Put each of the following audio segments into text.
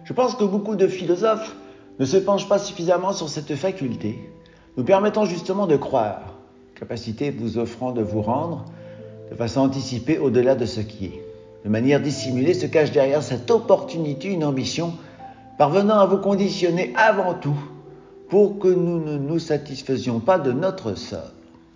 Je pense que beaucoup de philosophes ne se penchent pas suffisamment sur cette faculté, nous permettant justement de croire, capacité vous offrant de vous rendre de façon anticipée au-delà de ce qui est. De manière dissimulée se cache derrière cette opportunité une ambition parvenant à vous conditionner avant tout pour que nous ne nous satisfaisions pas de notre sort.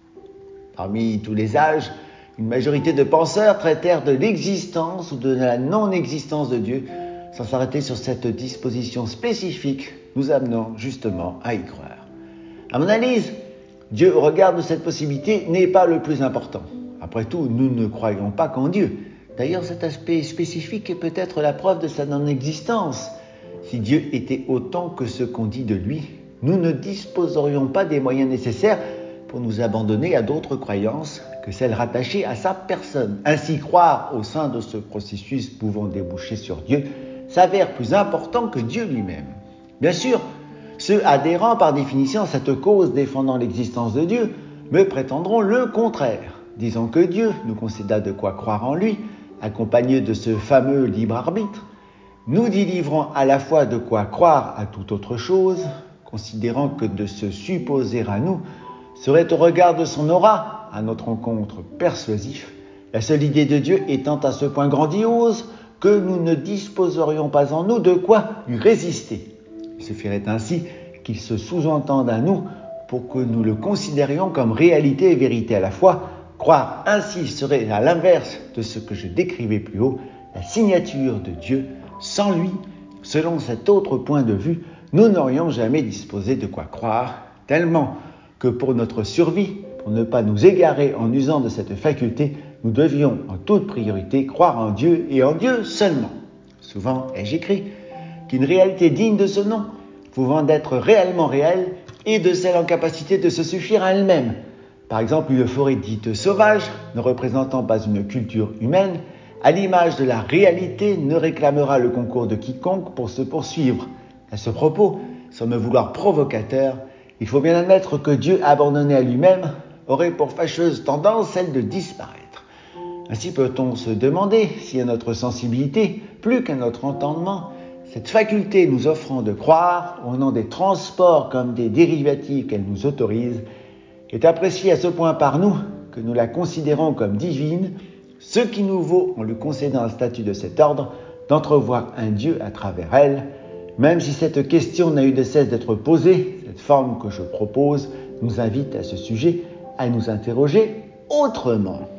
Parmi tous les âges, une majorité de penseurs traitèrent de l'existence ou de la non-existence de Dieu sans s'arrêter sur cette disposition spécifique, nous amenant justement à y croire. À mon analyse, Dieu, au regard de cette possibilité, n'est pas le plus important. Après tout, nous ne croyons pas qu'en Dieu. D'ailleurs, cet aspect spécifique est peut-être la preuve de sa non-existence. Si Dieu était autant que ce qu'on dit de lui, nous ne disposerions pas des moyens nécessaires pour nous abandonner à d'autres croyances que celles rattachées à sa personne. Ainsi, croire au sein de ce processus pouvant déboucher sur Dieu s'avère plus important que Dieu lui-même. Bien sûr, ceux adhérant par définition à cette cause défendant l'existence de Dieu me prétendront le contraire, disant que Dieu nous concéda de quoi croire en lui, accompagné de ce fameux libre arbitre, nous délivrant à la fois de quoi croire à toute autre chose, considérant que de se supposer à nous serait au regard de son aura, à notre rencontre persuasif, la seule idée de Dieu étant à ce point grandiose que nous ne disposerions pas en nous de quoi lui résister. Il suffirait ainsi qu'il se sous-entende à nous pour que nous le considérions comme réalité et vérité à la fois. Croire ainsi serait à l'inverse de ce que je décrivais plus haut, la signature de Dieu. Sans lui, selon cet autre point de vue, nous n'aurions jamais disposé de quoi croire, tellement que pour notre survie, pour ne pas nous égarer en usant de cette faculté, nous devions en toute priorité croire en Dieu et en Dieu seulement. Souvent ai-je écrit qu'une réalité digne de ce nom, pouvant d'être réellement réelle, est de celle en capacité de se suffire à elle-même. Par exemple, une forêt dite sauvage, ne représentant pas une culture humaine, à l'image de la réalité, ne réclamera le concours de quiconque pour se poursuivre. À ce propos, sans me vouloir provocateur, il faut bien admettre que Dieu, abandonné à lui-même, aurait pour fâcheuse tendance celle de disparaître. Ainsi peut-on se demander si à notre sensibilité, plus qu'à notre entendement, cette faculté nous offrant de croire, au nom des transports comme des dérivatifs qu'elle nous autorise, est appréciée à ce point par nous que nous la considérons comme divine, ce qui nous vaut, en lui concédant un statut de cet ordre, d'entrevoir un Dieu à travers elle. Même si cette question n'a eu de cesse d'être posée, cette forme que je propose nous invite à ce sujet à nous interroger autrement.